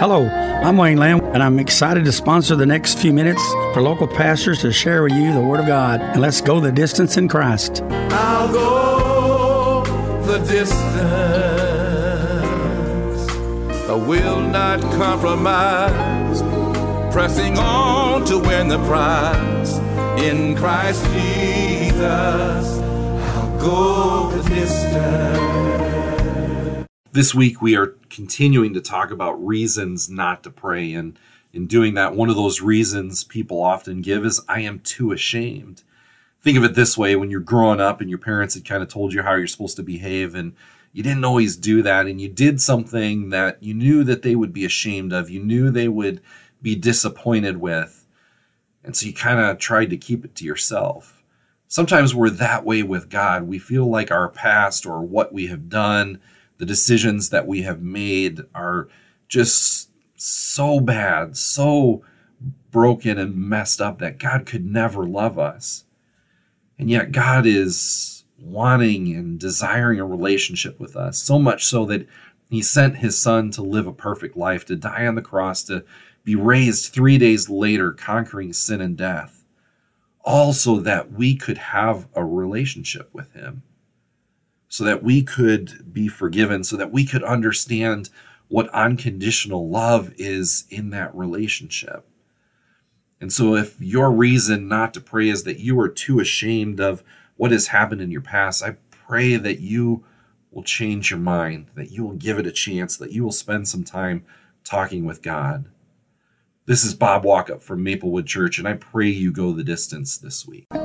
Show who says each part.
Speaker 1: Hello, I'm Wayne Lamb, and I'm excited to sponsor the next few minutes for local pastors to share with you the Word of God. And let's go the distance in Christ.
Speaker 2: I'll go the distance. I will not compromise. Pressing on to win the prize. In Christ Jesus, I'll go the distance.
Speaker 3: This week we are continuing to talk about reasons not to pray. And in doing that, one of those reasons people often give is, I am too ashamed. Think of it this way: when you're growing up and your parents had kind of told you how you're supposed to behave, and you didn't always do that, and you did something that you knew that they would be ashamed of, you knew they would be disappointed with, and so you kind of tried to keep it to yourself. Sometimes we're that way with God. We feel like our past or what we have done, the decisions that we have made, are just so bad, so broken and messed up that God could never love us. And yet God is wanting and desiring a relationship with us, so much so that he sent his son to live a perfect life, to die on the cross, to be raised 3 days later, conquering sin and death, all so that we could have a relationship with him, so that we could be forgiven, so that we could understand what unconditional love is in that relationship. And so if your reason not to pray is that you are too ashamed of what has happened in your past, I pray that you will change your mind, that you will give it a chance, that you will spend some time talking with God. This is Bob Walkup from Maplewood Church, and I pray you go the distance this week.